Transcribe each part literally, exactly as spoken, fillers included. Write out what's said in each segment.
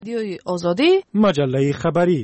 رادیوی آزادی، مجله خبری.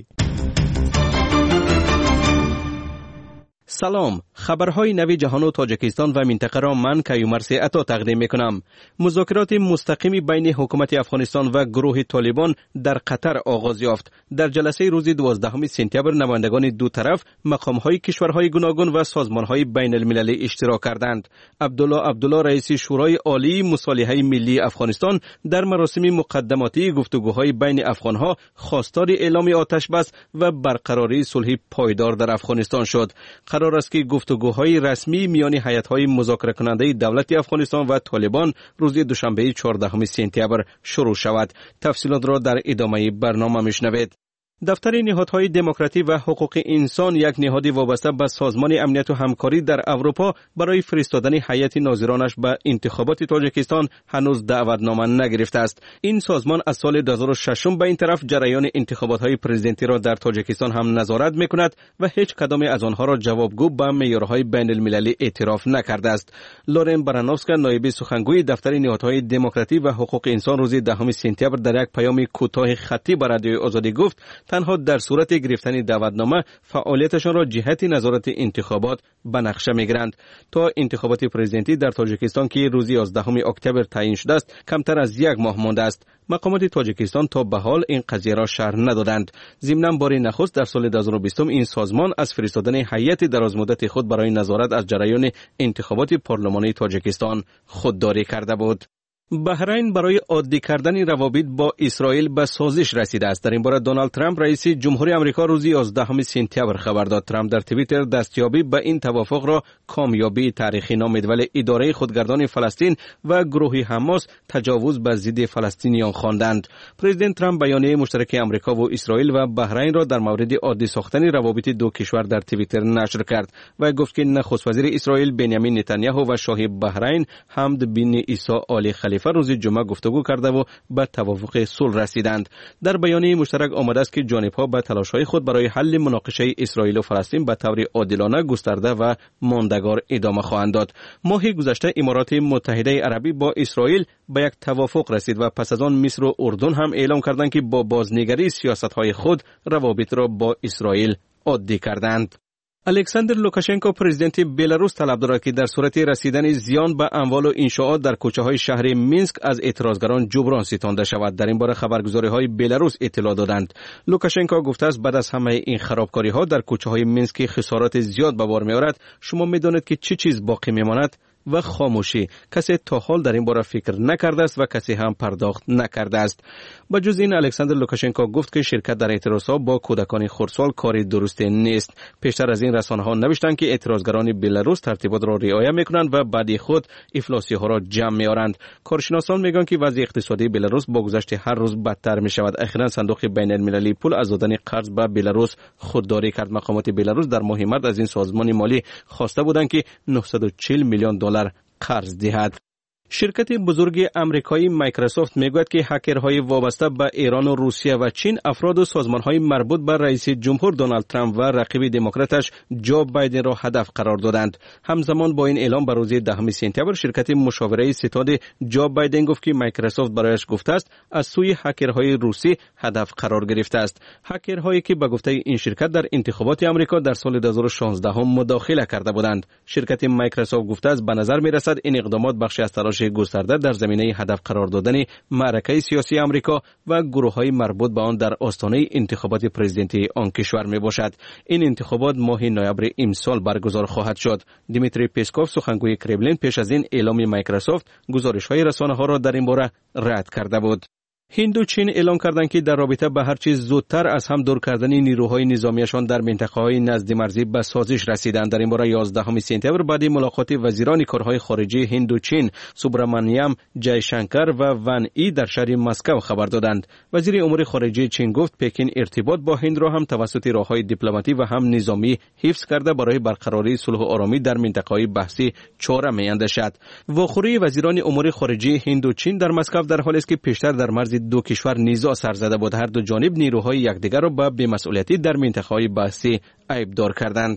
سلام، خبرهای نوی جهان و تاجیکستان و منطقه را من کیومرث عطا تقدیم میکنم. مذاکرات مستقیم بین حکومت افغانستان و گروه طالبان در قطر آغاز یافت. در جلسه روز دوازدهم سپتامبر نمایندگان دو طرف مقامهای کشورهای گوناگون و سازمانهای بین المللی اشتراک کردند. عبدالله عبدالله رئیس شورای عالی مصالحه ملی افغانستان در مراسم مقدماتی گفتگوهای بین افغانها خواستار اعلام آتش بس و برقراری صلح پایدار در افغانستان شد. قرار است که گفتگوهای رسمی میان هیئت‌های مذاکره کننده دولت افغانستان و طالبان روز دوشنبه چهاردهم سپتامبر شروع شود. تفصیلات را در ادامه برنامه میشنوید. دفتر نهادهای دموکراسی و حقوق انسان، یک نهاد وابسته به سازمان امنیت و همکاری در اروپا، برای فرستادن هیئت ناظرانش به انتخابات تاجیکستان هنوز دعوتنامه نگرفته است. این سازمان از سال دو هزار و شش به این طرف جریان انتخابات‌های پرزیدنتی را در تاجیکستان هم نظارت می‌کند و هیچ کدام از آنها را جوابگو به معیارهای بین المللی اعتراف نکرده است. لورن برانوفسکا، نایب سخنگوی دفتر نهادهای دموکراسی و حقوق انسان، روز دهم سپتامبر در یک پیام کوتاه خطی به رادیوی آزادی گفت تنها در صورت گرفتن دعوتنامه فعالیتشان را جهت نظارت انتخابات به نقشه میگیرند. تا انتخابات پرزیدنتی در تاجیکستان که روز یازدهم اکتبر تعیین شده است کمتر از یک ماه مانده است. مقامات تاجیکستان تا به حال این قضیه را شرح ندادند. ضمناً بار نخست در سال دو هزار و بیست این سازمان از فرستادن هیئت درازمدت خود برای نظارت از جریان انتخابات پارلمانی تاجیکستان خودداری کرده بود. بحرین برای عادی کردن روابط با اسرائیل به سازش رسیده است. در این باره دونالد ترامپ رئیس جمهوری آمریکا روز یازدهم سپتامبر خبر داد. ترامپ در توییتر دستیابی به این توافق را کامیابی تاریخی نامید، ولی اداره خودگردان فلسطین و گروه حماس تجاوز به ضد فلسطینیان خواندند. پرزیدنت ترامپ بیانیه مشترک آمریکا و اسرائیل و بحرین را در مورد عادی ساختن روابط دو کشور در توییتر نشر کرد و گفت که نخست وزیر اسرائیل بنیامین نتانیاهو و شاه بحرین حمد بن عیسی آل خلیفه روز جمعه گفتگو کرده و به توافق صلح رسیدند. در بیانیه مشترک آمده است که جانب‌ها به تلاش‌های خود برای حل مناقشه اسرائیل و فلسطین به طور عادلانه، گسترده و ماندگار ادامه خواهند داد. ماه گذشته امارات متحده عربی با اسرائیل به یک توافق رسید و پس از آن مصر و اردن هم اعلام کردند که با بازنگری سیاست‌های خود روابط را با اسرائیل عادی کردند. الکساندر لوکاشنکو پرزیدنت بلاروس طلب دارد که در صورت رسیدن زیان به اموال و انشاءات در کوچه‌های شهر مینسک از اعتراضگران جبران ستانده شود. در این باره خبرگزاری‌های بلاروس اطلاع دادند. لوکاشنکو گفته است بعد از همه این خرابکاری‌ها در کوچه‌های مینسک خسارات زیاد به بار می‌آورد، شما می‌دانید که چه چیز باقی می‌ماند؟ و خاموشی. کسی تا حال در این باره فکر نکرده است و کسی هم پرداخت نکرده است. با جز این الکساندر لوکاشنکو گفت که شرکت در اعتراضها با کودکان خردسال کاری درستی نیست. پیشتر از این رسانه‌ها نوشتند که اعتراضگران بلاروس ترتیبات را رعایت می‌کنند و بعد خود افلاسی‌ها را جمع می‌آورند. کارشناسان میگن که وضع اقتصادی بلاروس با گذشت هر روز بدتر می‌شود. اخیراً صندوق بین‌المللی پول از دادن قرض به بلاروس خودداری کرد. مقامات بلاروس در ماه مارس از این سازمان مالی خواسته بودند که نهصد و چهل میلیون دلار قرض دهد. شرکت بزرگ امریکایی مایکروسافت میگوید که هکرهای وابسته به ایران و روسیه و چین افراد و سازمانهای مربوط به رئیس جمهور دونالد ترامپ و رقیب دموکراتش جو بایدن را هدف قرار دادند. همزمان با این اعلام بر روز دهم سپتامبر شرکت مشاوره ستاد جو بایدن گفت که مایکروسافت برایش گفته است از سوی هکرهای روسی هدف قرار گرفته است. هکرهایی که به گفته این شرکت در انتخابات آمریکا در سال دو هزار و شانزده هم مداخله کرده بودند. شرکت مایکروسافت گفته است به نظر میرسد این اقدامات بخشی از تلاش گسترده در زمینه هدف قرار دادن معرکه سیاسی آمریکا و گروه‌های مربوط به آن در آستانه انتخابات پرزیدنتی آن کشور می باشد. این انتخابات ماه نوامبر امسال برگزار خواهد شد. دیمیتری پسکوف، سخنگوی کرملین، پیش از این اعلام مایکروسافت گزارش‌های رسانه‌ها را در این باره رد کرده بود. هند و چین اعلام کردند که در رابطه به هر چیز زودتر از هم دور کردن نیروهای نظامیشان در منطقه‌های نزد مرزی به سازش رسیدند. در این باره یازدهم سپتامبر بعد ملاقات وزیران کارهای خارجه هند و چین سوبرامانیام جایشنکر و ون ای در شهر مسکو خبر دادند. وزیر امور خارجه چین گفت پکین ارتباط با هند را هم توسط راههای دیپلماتی و هم نظامی حفظ کرده برای برقراری صلح و آرامی در منطقه‌های بحثی چاره می‌اندیشد. واخوری وزیران امور خارجه هند و چین در مسکو در حالی است که پیشتر در مرز دو کشور نیزا سر زده بود. هر دو جانب نیروهای یکدیگر را به بی‌مسئولیتی در منطقه‌های بحثی عیبدار کردند.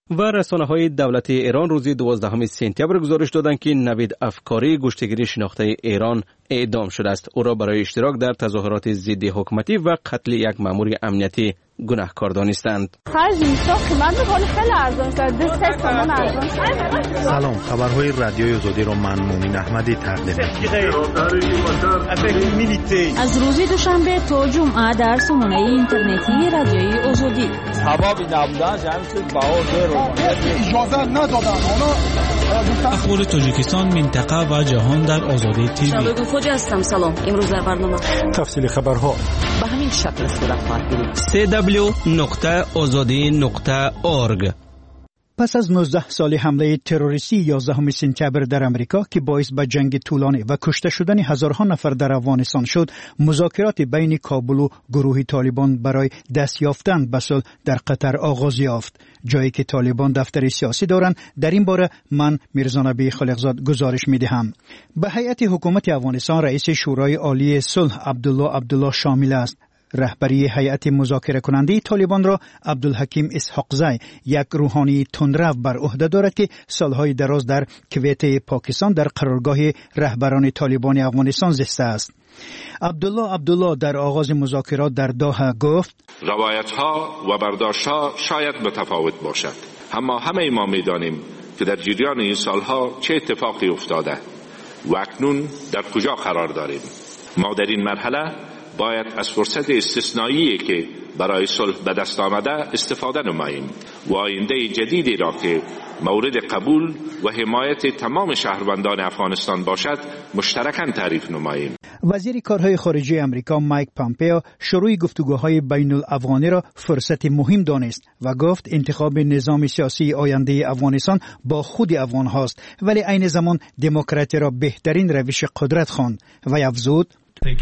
و رسانه‌های دولتی ایران روز دوازدهم سپتامبر گزارش دادند که نوید افکاری گشتگیری شناخته ایران اعدام شده است. او را برای اشتراک در تظاهرات ضد حکومتی و قتل یک مأمور امنیتی گناهکار دانستند. سلام، خبرهای رادیوی آزادی را من مومن احمدی تقدیم می‌کنم. از روز دوشنبه تا جمعه در سامانه اینترنتی رادیوی آزادی. هوا نبودن جمعیت باور اجازه ندادن. اخبار تاجیکستان، منطقه و جهان در آزادی تیوی. شبکه فوجی هستم. سلام. امروز در برنامه تفصیل خبرها به همین شکل صورت خواهد گرفت. سی دبلیو نقطه آزادی نقطه اورگ. پس از نوزده سال حمله تروریستی یازدهم سپتامبر در امریکا که باعث به جنگ طولانی و کشته شدن هزارها نفر در افغانستان شد، مذاکرات بین کابل و گروه طالبان برای دست یافتن به صلح در قطر آغاز یافت. جایی که طالبان دفتر سیاسی دارند، در این باره من میرزا نبی خالقزاد گزارش میدهم. به هیئت حکومت افغانستان رئیس شورای عالی صلح عبدالله عبدالله شامل است. رهبری هیئت مذاکره کننده طالبان را عبدالحکیم اسحاقزی، یک روحانی تندرو، بر عهده دارد که سالهای دراز در کویت پاکستان در قرارگاه رهبران طالبان افغانستان زیسته است. عبدالله عبدالله در آغاز مذاکرات در دوحه گفت: روایت‌ها و برداشت‌ها شاید متفاوت باشد، اما همه ما می‌دانیم که در جریان این سالها چه اتفاقی افتاده و اکنون در کجا قرار داریم. ما در این مرحله باید از فرصت استثنایی که برای صلح به دست آمده استفاده نماییم و آینده جدیدی را که مورد قبول و حمایت تمام شهروندان افغانستان باشد مشترکاً تعریف نماییم. وزیر کارهای خارجه امریکا مایک پامپئو شروع گفتگوهای بین الافغانی را فرصت مهم دانست و گفت انتخاب نظام سیاسی آینده افغانستان با خود افغان هاست، ولی عین زمان دموکراسی را بهترین روش قدرت خواند و افزود: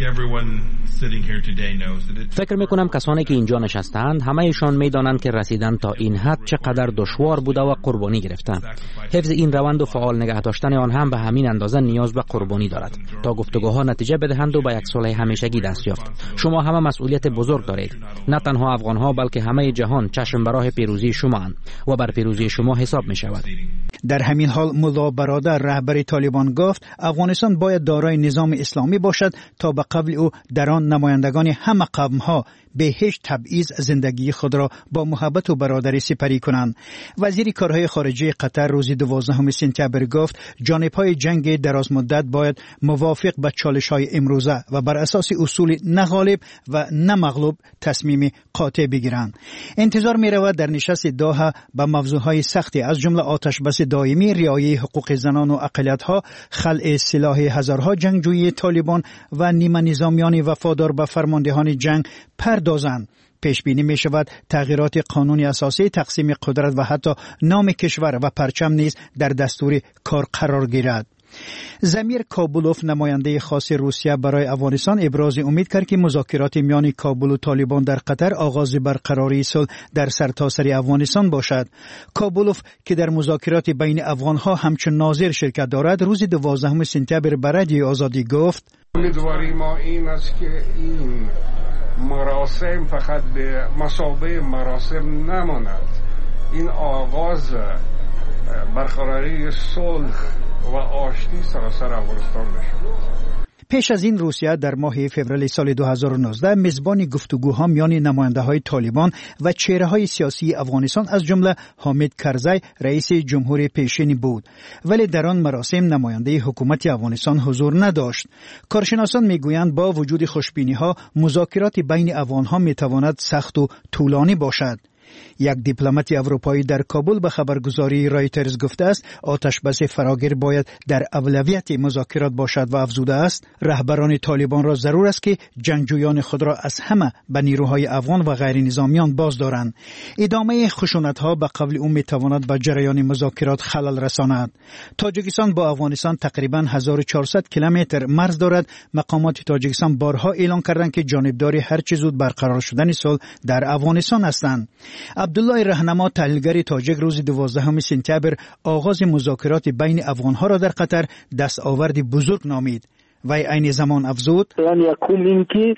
فکر میکنم کسانی که اینجا نشستند همهشان میدانند که رسیدن تا این حد چقدر دشوار بوده و قربانی گرفتند. حفظ این روند و فعال نگه داشتن آن هم به همین اندازه نیاز به قربانی دارد تا گفتگوها نتیجه بدهند و به یک صلح همیشگی دست یافت. شما همه مسئولیت بزرگ دارید، نه تنها افغانها بلکه همه جهان چشم به راه پیروزی شما اند و بر پیروزی شما حساب می شود. در همین حال ملا برادر رهبر طالبان گفت افغانستان باید دارای نظام اسلامی باشد تا به قبل او در آن نمایندگان همه قوم‌ها به هیچ تبعیض زندگی خود را با محبت و برادری سپری کنند. وزیر کارهای خارجه قطر روز دوازدهم سپتامبر گفت جانب‌های جنگ دراز مدت باید موافق به چالش‌های امروزه و بر اساس اصول نه غالب و نه مغلوب تصمیم قاطع بگیرند. انتظار می‌رود در نشست دوحه به موضوعهای سختی از جمله آتش بس دائمی، رعایت حقوق زنان و اقلیت‌ها، خلع سلاح هزارها جنگجوی طالبان و نیمه نظامیان وفادار به فرماندهان جنگ پردازند. پیش بینی می شود تغییرات قانون اساسی، تقسیم قدرت و حتی نام کشور و پرچم نیز در دستور کار قرار گیرد. زمیر کابولوف، نماینده خاص روسیه برای افغانستان، ابراز امید کرد که مذاکرات میان کابل و طالبان در قطر آغاز برقراری صلح در سرتاسر افغانستان باشد. کابولوف که در مذاکرات بین افغانها همچون ناظر شرکت دارد، روز دوازدهم سپتامبر به رادیوی آزادی گفت: امیدواری ما این است که این مراسم فقط به مثابه مراسم نماند. این آغاز برقراری صلح و آشتی سراسر افغانستان بشه. پیش از این روسیه در ماه فوریه سال دو هزار و نوزده میزبان گفتگوها میان نماینده‌های طالبان و چهره‌های سیاسی افغانستان از جمله حامد کرزی رئیس جمهور پیشین بود، ولی در آن مراسم نماینده حکومت افغانستان حضور نداشت. کارشناسان میگویند با وجود خوشبینی‌ها مذاکرات بین افغان‌ها میتواند سخت و طولانی باشد. یک دیپلمات اروپایی در کابل به خبرگزاری رایترز گفته است آتش بس فراگیر باید در اولویت مذاکرات باشد و افزوده است رهبران طالبان را ضرور است که جنگجویان خود را از همه به نیروهای افغان و غیر نظامیان باز دارند. ادامه خشونت‌ها به قول او میتواند به جریان مذاکرات خلل رساند. تاجیکستان با افغانستان تقریبا هزار و چهارصد کیلومتر مرز دارد. مقامات تاجیکستان بارها اعلام کردند که جانبداری هر چه زود برقرار شدن صلح در افغانستان هستند. عبدالله رهنما، تحلیلگر تاجیک، روز دوازدهم سپتامبر آغاز مذاکرات بین افغانها را در قطر دستاورد بزرگ نامید و عین زمان افزود: یعنی یکم این که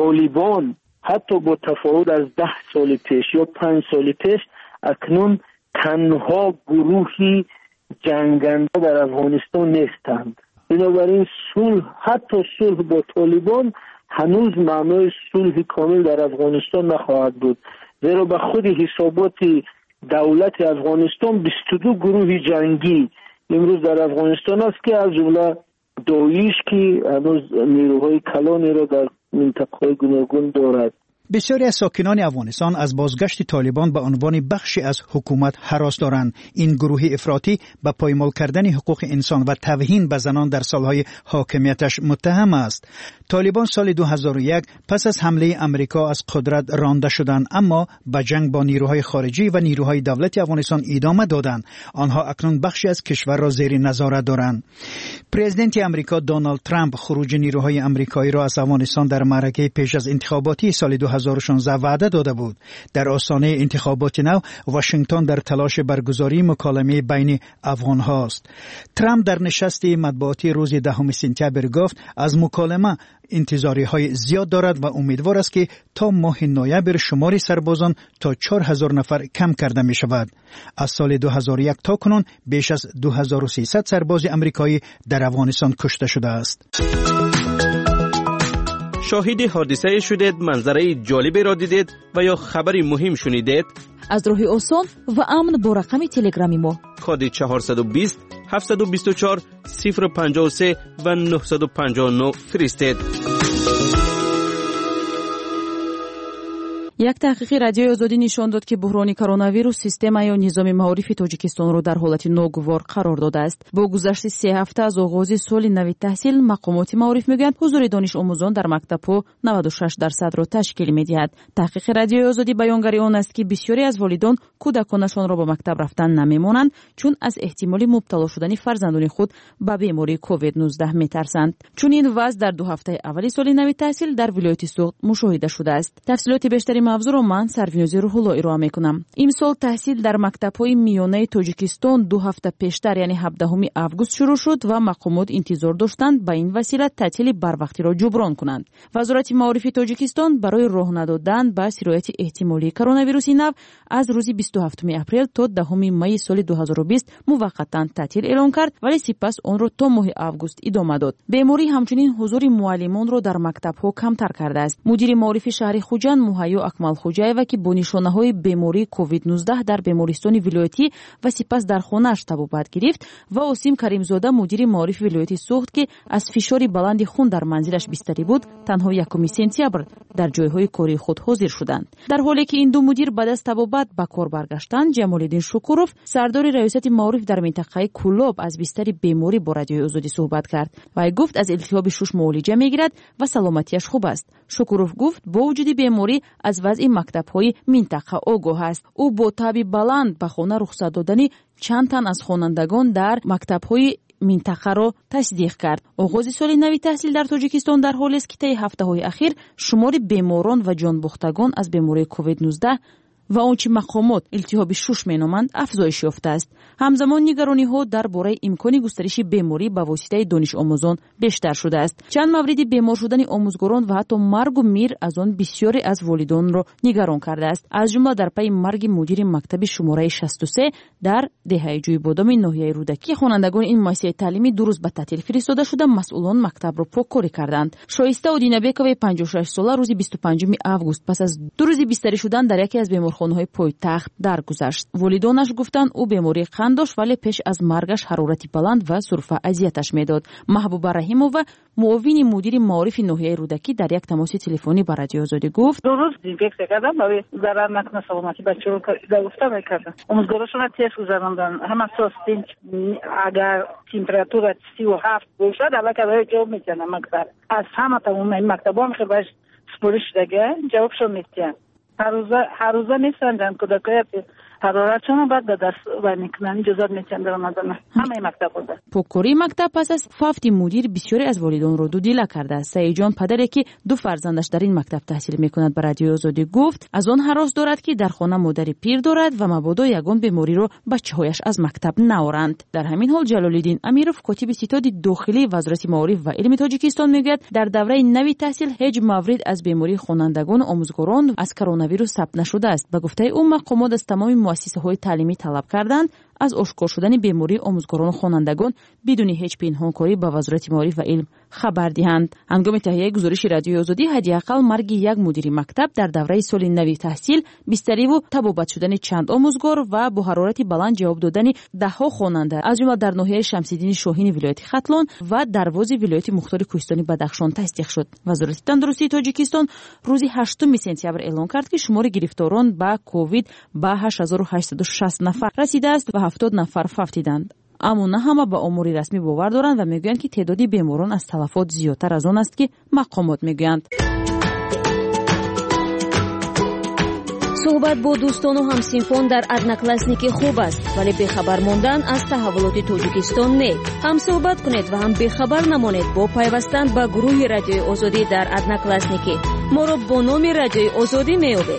طالبان حتی با تفاوت از ده سال پیش یا پنج سال پیش اکنون تنها گروهی جنگنده در افغانستان نیستند. بنابراین صلح، حتی صلح با طالبان هنوز معنای صلح کامل در افغانستان نخواهد بود، زیرا به خود حسابات دولت افغانستان بیست و دو گروه جنگی امروز در افغانستان است که از جمله داعش که هنوز نیروهای کلانی را در منطقه‌های گوناگون دارد. بسیاری از ساکنان افغانستان از بازگشت طالبان به عنوان بخشی از حکومت هراس دارند. این گروه افراطی به پایمال کردن حقوق انسان و توهین به زنان در سالهای حاکمیتش متهم است. طالبان سال دو هزار و یک پس از حمله امریکا از قدرت رانده شدند، اما به جنگ با نیروهای خارجی و نیروهای دولت افغانستان ادامه دادند. آنها اکنون بخشی از کشور را زیر نظارت دارند. پرزیدنت امریکا دونالد ترامپ خروج نیروهای امریکایی را از افغانستان در معرکه پیش از انتخاباتی سال دو هزار و شانزده وعده داده بود. در آستانه انتخابات نو، واشنگتن در تلاش برگزاری مکالمه بین افغان هاست. ترامپ در نشست مطبوعاتی روز دهم سپتامبر گفت از مکالمه انتظاری های زیاد دارد و امیدوار است که تا ماه نوامبر شمار سربازان تا چهار هزار نفر کم کرده می شود. از سال دو هزار و یک تا کنون بیش از دو هزار و سیصد سرباز امریکایی در افغانستان کشته شده است. شاهد حادثه شدید، منظره جالبی را دیدید و یا خبری مهم شنیدید؟ از راه آسان و امن با رقم تلگرامی ما کد چهارصد و بیست هفتصد و بیست و چهار صفر پنجاه و سه و نهصد و پنجاه و نه فرستید. یک تحقیق رادیوی آزادی نشان داد که بحران کرونا ویروس سیستم یا نظام معارفی تاجیکستان را در حالت ناگوار قرار داده است. با گذشت سه هفته از آغاز سال نو تحصیل، مقامات معارف میگویند حضور دانش آموزان در مکتب‌ها نود و شش درصد را تشکیل می‌دهد. تحقیق رادیوی آزادی بیانگر آن است که بسیاری از والدان کودکانشان را به مکتب رفتن نمی‌مانند، چون از احتمال مبتلا شدن فرزندان خود به بیماری کووید نوزده می‌ترسند. چون این وضع در دو هفته اول سال نو تحصیل در ولایت سوخت مشاهده شده است. تفصیلات بیشتری موضوع را من سرفینوز روح‌الله ارائه می‌کنم. امسال تحصیل در مکتب‌های میانه تاجیکستان دو هفته پیشتر یعنی هفدهم آگوست شروع شد و مقامات انتظار داشتند به این وسیله تعطیل بروقتی را جبران کنند. وزارت معارف تاجیکستان برای راه ندادن به سرایت احتمالی کرونا ویروس نو از روز بیست و هفتم اپریل تا دهم می سال دو هزار و بیست موقتا تعطیل اعلام کرد، ولی سپس آن را تا ماه آگوست ادامه داد. بیماری همچنین حضور معلمان را در مکتب‌ها کمتر کرده است. مدیر معارف شهر خوجند مهیا اکمل خوجایوا که با نشانه‌های بیماری کووید نوزده در بیمارستان ولایتی و سپس در خانه‌اش طبابت گرفت و اسیم کریمزاده مدیر معارف ولایت سوخت که از فشار بلند خون در منزلش بستری بود، تنها یکم سپتامبر در جایهای کاری خود حاضر شدند. در حالی که این دو مدیر بعد از طبابت به کار برگشتند، جمال‌الدین شکوروف سردار ریاست معارف در منطقه کولاب از بستر بیماری با رادیوی آزادی صحبت کرد و گفت از التهاب شش معالجه می‌گیرد و سلامتیش خوب است. شکوروف گفت با وجود بیماری از وضع مکتب‌های منطقه آگاه است. او با تابی بلند به خانه رخصت دادن چند تن از خوانندگان در مکتب‌های منطقه را تصدیق کرد. آغاز سال نو تحصیل در تاجیکستان در حالی است که طی هفته‌های اخیر شمار بیماران و جانباختگان از بیماری کووید نوزده و آنچه مقامات التهاب شش مینامند افزایش یافته است. همزمان نگرانی‌ها درباره امکان گسترش بیماری به واسطه دانش آموزان بیشتر شده است. چند مورد بیمار شدن آموزگاران و حتی مرگ و میر از آن بسیاری از والدان را نگران کرده است. از جمله در پی مرگ مدیر مکتب شماره شصت و سه در دهه جوی بادام ناحیه رودکی، خوانندگان این مؤسسه تعلیمی دو روز به تعطیل فرستاده شده، مسئولان مکتب را پاککاری کردند. شایسته اودینبکوی پنجاه و شش ساله روز بیست و پنجم آگوست پس از دو روز بستری شدن در یکی از بیمارخانه‌های پایتخت درگذشت. والدانش گفتند او بیماری قند داشت، ولی پیش از مرگش حرارت بلند و سرفه اذیتش میداد. محبوبه رحیمووا معاون مدیر معارف ناحیه رودکی در یک تماس تلفنی با رادیو آزادی گفت: دو روز دیزینفکت کردم برای ضرر نکنه سلامتی بچه‌ها رو گفتم می‌کردم. آموزگاراشون رو تست گذراندن. هم اساس اگر تمپراتور سی و هفت باشه البته برای جواب میدن مکتب. از همه تمام این مکتبا میخواد باش سپورش دیگه جوابشون میدن. هر روز هر روز میسنجن کودکایت حرارتشون بعد به دست و میکنن اجازه میتن در رمضان همه مکتب بوده. پوکوری مکتب پس از فافت مدیر بسیاری از والدان رو دو دل کرده است. سعید جان پدری که دو فرزندش در این مکتب تحصیل میکند به رادیو آزادی گفت از آن هراس دارد که در خانه مادری پیر دارد و مبادا یگان بیماری رو بچه‌هایش از مکتب نآورند. در همین حال جلال‌الدین امیرов کاتب ستاد داخلی وزارت معارف و علم تاجیکستان میگوید در دوره نوی تحصیل هیچ مورد از بیماری خوانندگان و آموزگاران از کرونا ویروس ثبت نشده است. به گفته او مقامات از تمام муассисаҳои таълимӣ талаб карданд аз ошкор шудани бемории омӯзгорону хонандагон бидуни ҳеҷ пинҳонкорӣ ба вазорати маориф ва илм хабар диҳанд. ҳангоми таҳияи гузориши радиои озодӣ ҳадиақал марги як мудири мактаб дар давраи соли нави таҳсил, бистариву табобат шудани чанд омӯзгор ва бо ҳарорати баланд ҷавоб додани даҳҳо хонанда аз ҷумла дар ноҳияи Шамсиддини Шоҳини вилояти Хатлон ва Дарвози вилояти Мухтори Кӯҳистони Бадахшон тасдиқ шуд. Вазорати тандурустии Тоҷикистон рӯзи ҳаштуми сентябр эълон кард, ки шумори гирифторон ба ковид ба ҳашт ҳазору ҳаштсаду шаст нафар расидааст ва ҳафтод нафар фавтиданд. аммо на ҳама ба омори расмӣ бовар доранд ва мегӯянд, ки теъдоди беморон аз талафот зиёдтар аз он аст, ки мақомот мегӯянд. суҳбат бо дӯстону ҳамсинфон дар одноклассники хуб аст, вале бехабар мондан аз таҳаввулоти Тоҷикистон не. ҳам суҳбат кунед ва ҳам бехабар намонед бо пайвастан ба гурӯҳи Радиои Озодӣ дар одноклассники. моро бо номи Радиои Озодӣ меёбед.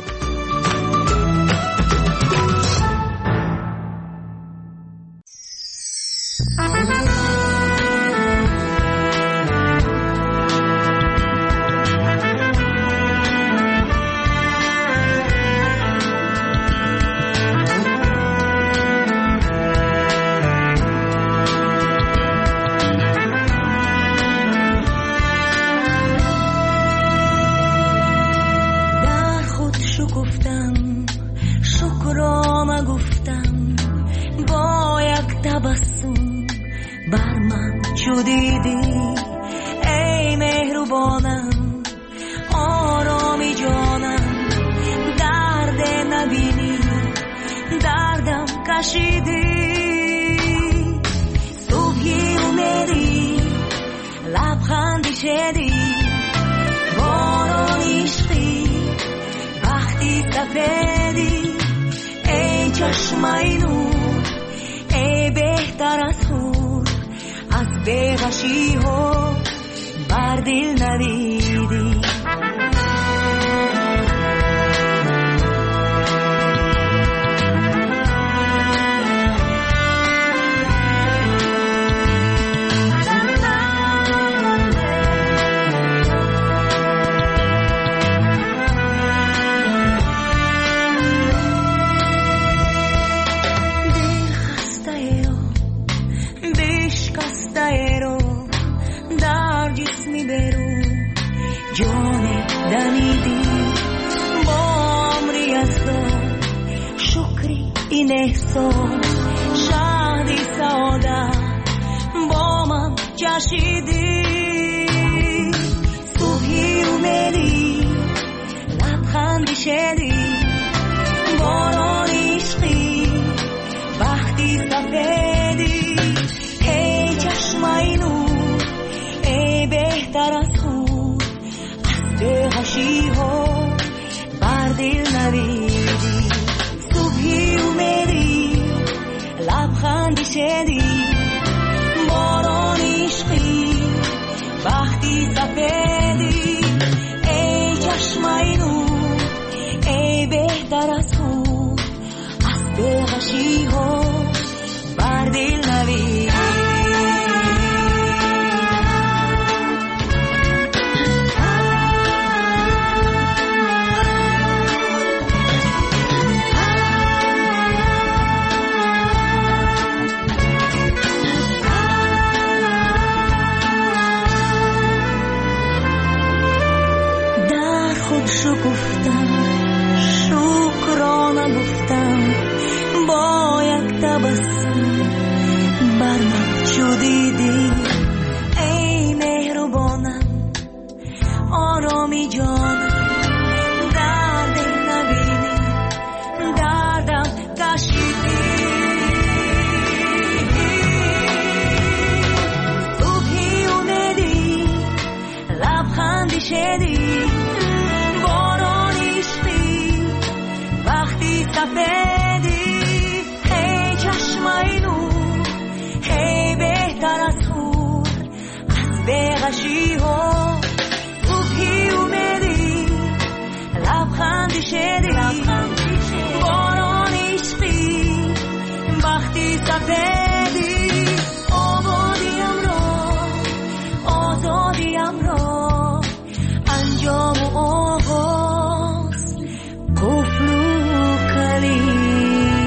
انجام و آغاز گفت لو کلی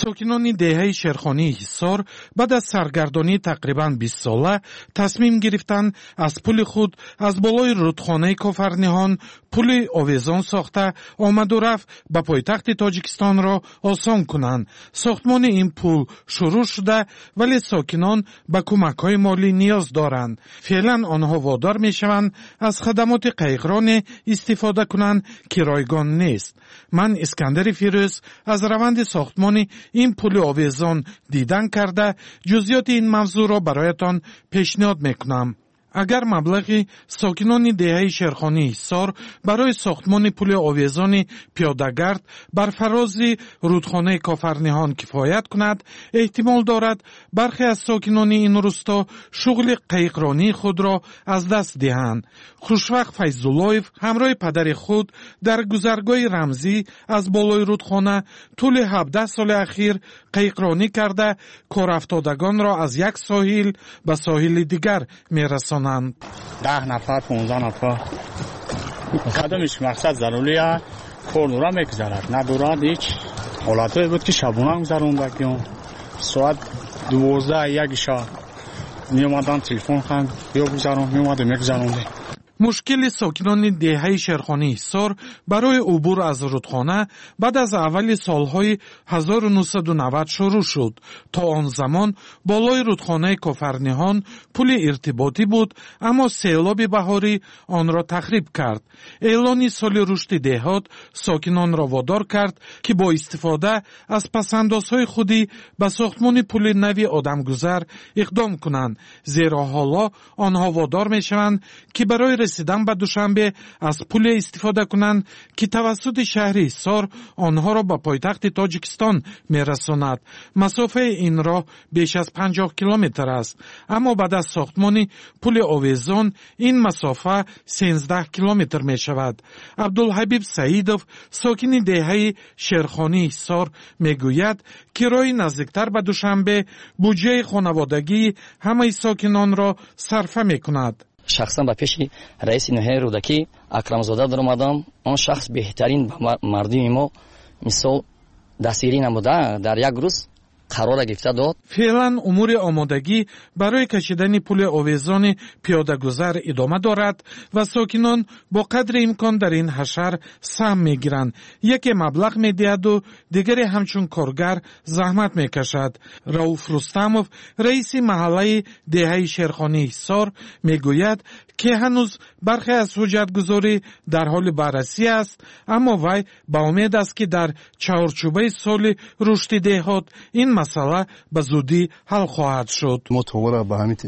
ساکنان دهه شیرخانی حصار بعد از سرگردانی تقریباً بیست ساله تصمیم گرفتند از پول خود از بالای رودخانه کافرنیهان پول آویزان ساخته آمد و رفت به پایتخت تاجیکستان را آسان کنند. ساختمان این پول شروع شده ولی ساکنان به کمک‌های مالی نیاز دارند. فعلا آنها وادار می‌شوند از خدمات قایقران استفاده کنند که رایگان نیست. من اسکندر فیروز از روند ساختمان این پل آویزان دیدن کرده جزئیات این موضوع را برایتان پیشنهاد میکنم. اگر مبلغی ساکنان دهه شیرخانی حصار برای ساختمان پل آویزان پیاده‌گرد بر فراز رودخانه کافرنیهان کفایت کند، احتمال دارد برخی از ساکنان این روستا شغل قایقرانی خود را از دست دهند. خوشوقت فیض‌الله‌یف همراه پدر خود در گذرگاه رمزی از بالای رودخانه طول هفده سال اخیر قایقرانی کرده کارافتادگان را از یک ساحل به ساحل دیگر می‌رسانند. ده نفر پونزده نفر قدمش مقصد ضروریه کار دورا میگذرد ندورد هیچ حالتهایی بود که شبونه گذروندگیم ساعت دوازده یک شب میومدن تلفن خواهند بیا بگذرون میومده میگذرونده. مشکل ساکنان دهه شیرخانی حصار برای عبور از رودخانه بعد از اول سالهای هزار و نهصد و نود شروع شد. تا آن زمان بالای رودخانه کافرنیهان پل ارتباطی بود اما سیلاب بهاری آن را تخریب کرد. اعلان سال رشد دهات ساکنان را وادار کرد که با استفاده از پسندازهای خودی به ساختمان پل نوی آدمگذر اقدام کنند، زیرا حالا آنها وادار میشوند که برای رسیدن به دوشنبه از پل استفاده کنند که توسط شهر حصار آنها را به پایتخت تاجیکستان میرساند. مسافه این راه بیش از پنجاه کیلومتر است، اما بعد از ساختمان پل آویزان این مسافه سیزده کیلومتر می شود. عبدالحبیب سعیدов ساکن دهه شیرخانی حصار میگوید که راه نزدیکتر به دوشنبه بودجه خانوادگی همه ساکنان را صرفه می کند. شخصا به پیش رئیس نهاد رودکی اکرمزاده در اومدم. آن شخص بهترین مردم ما مثال دستگیری نموده در یک روز قرار گرفته داد. فعلا امور آمادگی برای کشیدن پل آویزان پیاده‌گذر ادامه دارد و ساکنان با قدر امکان در این حشر سهم میگیرند. یکی مبلغ میدهد و دیگری همچون کارگر زحمت میکشد. رؤوف رستمов رئیس محله دهه شیرخانی حصار میگوید که هنوز برخی از حجتگذاری در حال بررسی است، اما وی با امید است که در چهارچوبه سال رشد دهات این مسئله به زودی حل خواهد شد. ما توباره به همین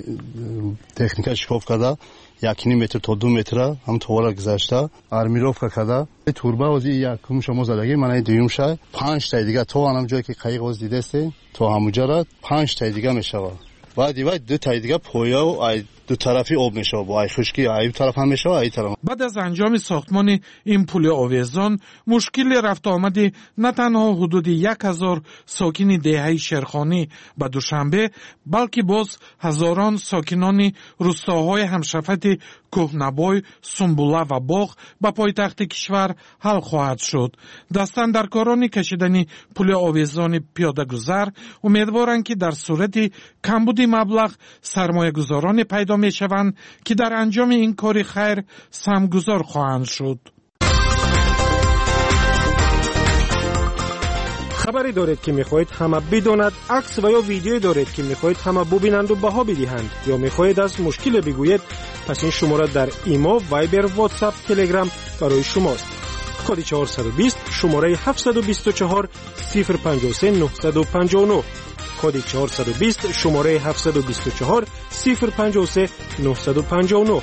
تکنیک شکاف کرده یک نیم متر تا دو متر هم توباره گذاشته ارمیروفکا کرده توربه وزی یکم شما زدگی من دویم شه پنج تا دیگه تو هم جایی که قایق وز دیده است تو همونجا را پنج تا دیگه میشود. بعد دیگه دو تا دیگه پویا و دو طرفی آب میشه با ای خشکی ای طرف هم میشه و ای طرف. بعد از انجام ساختمان این پل آویزان مشکل رفت آمدی نه تنها حدود یک هزار ساکن دهه شیرخانی به دوشنبه بلکه باز هزاران ساکنان روستاهای همشفت کوهنبای، سنبوله و باغ به پایتخت کشور حل خواهد شد. دستاندرکاران کشیدن پل آویزان پیاده‌گذر امیدوارند که در صورت کمبود مبلغ سرمایه‌گذاران پیدا میشوند که در انجام این کار خیر سهمگذار خواهند شد. خبری دارید که میخواهید همه بداند، عکس و یا ویدیویی دارید که میخواهید همه ببینند و بها بدهند، یا میخواهید از مشکل بگویید، پس این شماره در ایمو، وایبر، واتساپ، تلگرام برای شماست. کد چهارصد و بیست شماره هفتصد و بیست و چهار صفر پنجاه و سه نهصد و پنجاه و نه. کد چهارصد و بیست شماره هفتصد و بیست و چهار صفر پنجاه و سه نهصد و پنجاه و نه.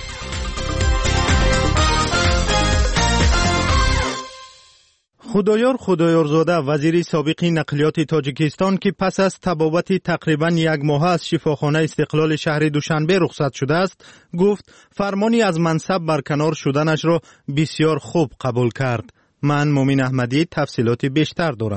خدایار خدایارزاده وزیر سابق نقلیات تاجیکستان که پس از طبابت تقریبا یک ماه از شفاخانه استقلال شهر دوشنبه رخصت شده است، گفت فرمانی از منصب برکنار شدنش را بسیار خوب قبول کرد. من مومن احمدی تفصیلات بیشتر دارم.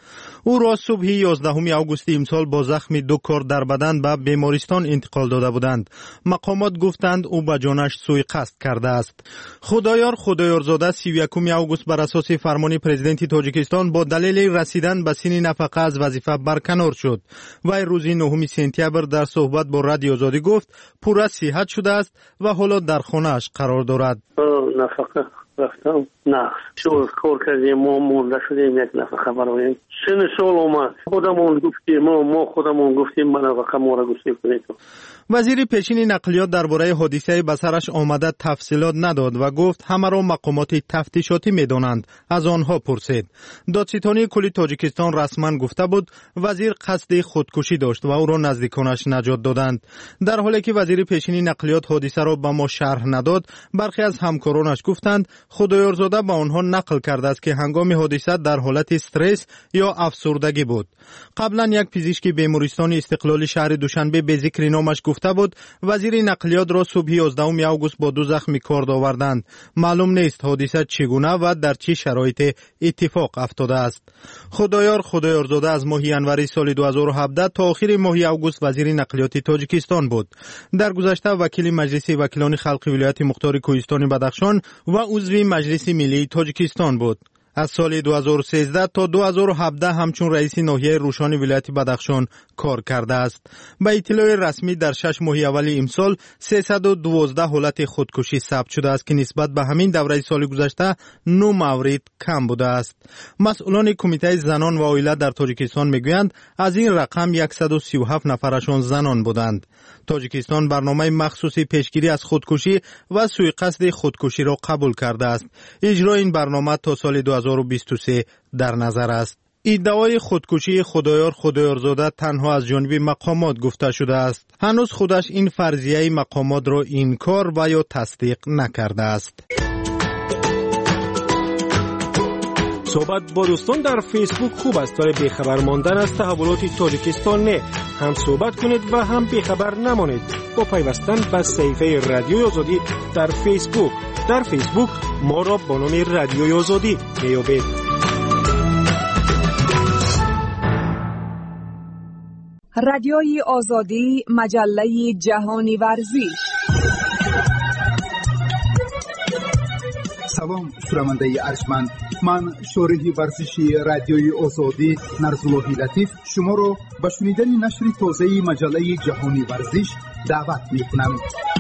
او را صبح یازدهم آگوست امسال با زخم دو کار در بدن به بیمارستان انتقال داده بودند. مقامات گفتند او به جانش سوء قصد کرده است. خدایار خدایارزاده سی و یکم آگوست بر اساس فرمان پرزیدنت تاجیکستان با دلیل رسیدن به سن نفقه از وظیفه برکنار شد. وی روز نهم سپتامبر در صحبت با رادیو آزادی گفت پورا صحت شده است و حالا در خانه‌اش قرار دارد. نفقه رفتم نه شو کار کردیم ما مونده شدیم یک نفقه برایم سن سال اومد خودمون گفتیم ما ما خودمون گفتیم من نفقه ما را گفتیم کنید. وزیر پیشین نقلیات درباره حادثه به سرش آمده تفصیلات نداد و گفت همه را مقامات تفتیشاتی می‌دانند. از آنها پرسید. دادستانی کلی تاجیکستان رسما گفته بود وزیر قصد خودکشی داشت و او را نزدیکانش نجات دادند. در حالی که وزیر پیشین نقلیات حادثه را به ما شرح نداد، برخی از همکارانش گفتند خدایارزاده به آنها نقل کرده است که هنگام حادثه در حالت استرس یا افسردگی بود. قبلا یک پزشک بیمارستان استقلال شهر دوشنبه به ذکر نامش گفته بود وزیر نقلیات را صبح یازدهم آگوست با دو زخم کار آوردند. معلوم نیست حادثه چگونه و در چه شرایط اتفاق افتاده است. خدایار خدایارزاده از ماه ینوری سال دو هزار و هفده تا آخر ماه آگوست وزیر نقلیات تاجیکستان بود. در گذشته وکیل مجلس وکیلان خلقی ولایت مختار کوهستان بدخشان و عضو مجلس ملی تاجیکستان بود. از سال دو هزار و سیزده تا دو هزار و هفده همچون رئیس ناحیه روشان ولایت بدخشان کار کرده است. به اطلاع رسمی در شش ماه اول امسال سیصد و دوازده حالت خودکشی ثبت شده است که نسبت به همین دوره سال گذشته نه مورد کم بوده است. مسئولان کمیته زنان و عائله در تاجیکستان میگویند از این رقم صد و سی و هفت نفرشان زنان بودند. تاجیکستان برنامه مخصوص پیشگیری از خودکشی و سوء قصد خودکشی را قبول کرده است. اجرای این برنامه تا سال دو هزار و بیست و سه در نظر است. ادعای خودکشی خدایار خدایارزاده تنها از جانب مقامات گفته شده است. هنوز خودش این فرضیه مقامات را انکار و یا تصدیق نکرده است. صحبت با دوستان در فیسبوک خوب است ولی بیخبر ماندن از تحولات تاجیکستان نه. هم صحبت کنید و هم بیخبر نمانید. با پیوستن به صفحه رادیوی آزادی در فیسبوک. در فیسبوک ما را با نام رادیوی آزادی میابید. رادیوی آزادی، مجله جهانی ورزش. سلام شنونده ارجمند، من شارح ورزشی رادیوی آزادی نرزالله لطیف شما را به شنیدن نشر تازه مجله جهانی ورزش دعوت می‌کنم.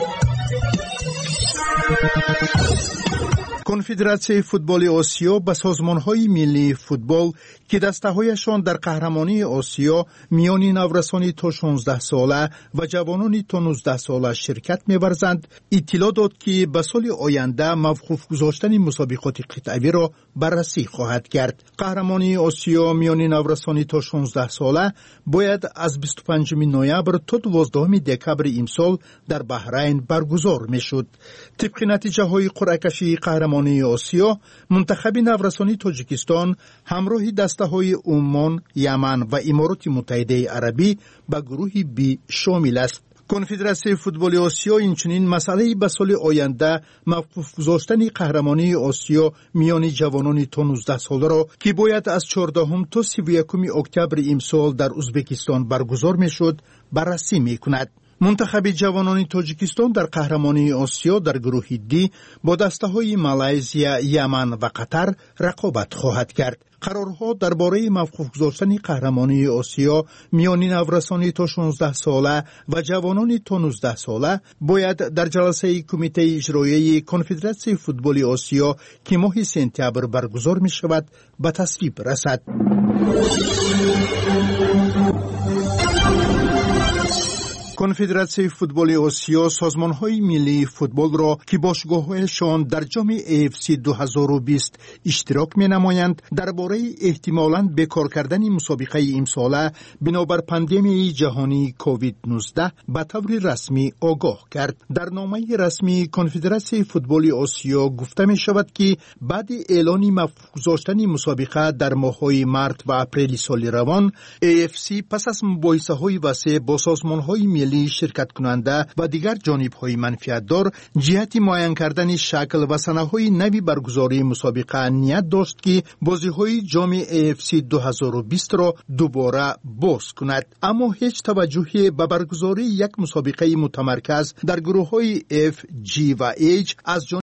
کنفدراسیون فوتبال آسیا به سازمان‌های ملی فوتبال که دسته‌هایشان در قهرمانی آسیا میان نورسانی تا شانزده ساله و جوانانی تا نوزده ساله شرکت می‌ورزند، اطلاع داد که به سال آینده موقوف گذاشتن مسابقات قطعی را بررسی خواهد کرد. قهرمانی آسیا میان نورسانی تا شانزده ساله باید از بیست و پنجم نوامبر تا دوازدهم دکمبر امسال در بحرین برگزار می‌شد. طبق نتیجه‌های قرعه کشی قهرمانی آسیا، منتخب نورسانی تاجیکستان همراه دسته‌های عمان، یمن و امارات متحده عربی به گروه بی شامل است. کنفدراسیون فوتبال آسیا اینچنین مسئله به سال آینده موقوف گذاشتن قهرمانی آسیا میان جوانان تا نوزده ساله را که باید از چهاردهم تا سی و یکم اکتبر امسال در ازبکستان برگزار میشد بررسی میکند. منتخب جوانان تاجیکستان در قهرمانی آسیا در گروه دی با دسته‌های مالزیا، یمن و قطر رقابت خواهد کرد. قرارها درباره موقوف گذاشتن قهرمانی آسیا میان نورسانی تا شانزده ساله و جوانان تا نوزده ساله باید در جلسه کمیته اجرایی کنفدراسیون فوتبال آسیا که ماه سپتامبر برگزار می شود به تصویب رسد. کنفدراسیون فوتبال آسیا سازمان‌های ملی فوتبال را که باشگاه‌هایشان در جام ای اف سی دو هزار و بیست اشتراک می‌نمایند درباره احتمالاً بکار کردن مسابقه امساله بنابر پاندمی جهانی کووید نوزده به طور رسمی آگاه کرد. در نامه رسمی کنفدراسیون فوتبال آسیا گفته می‌شود که بعد اعلان موقوف گذاشتن مسابقه در ماه‌های مارس و اپریل سال روان، ای اف سی پس از مباحثه‌های وسیع با سازمان‌های ملی ملی، شرکت کننده و دیگر جانب‌های منفعت‌دار جهت معین کردن شکل و سنه‌های نوی برگزاری مسابقه نیت داشت که بازی‌های جام ای اف سی دو هزار و بیست را دوباره باز کند. اما هیچ توجهی به برگزاری یک مسابقه متمرکز در گروه‌های F، G و H از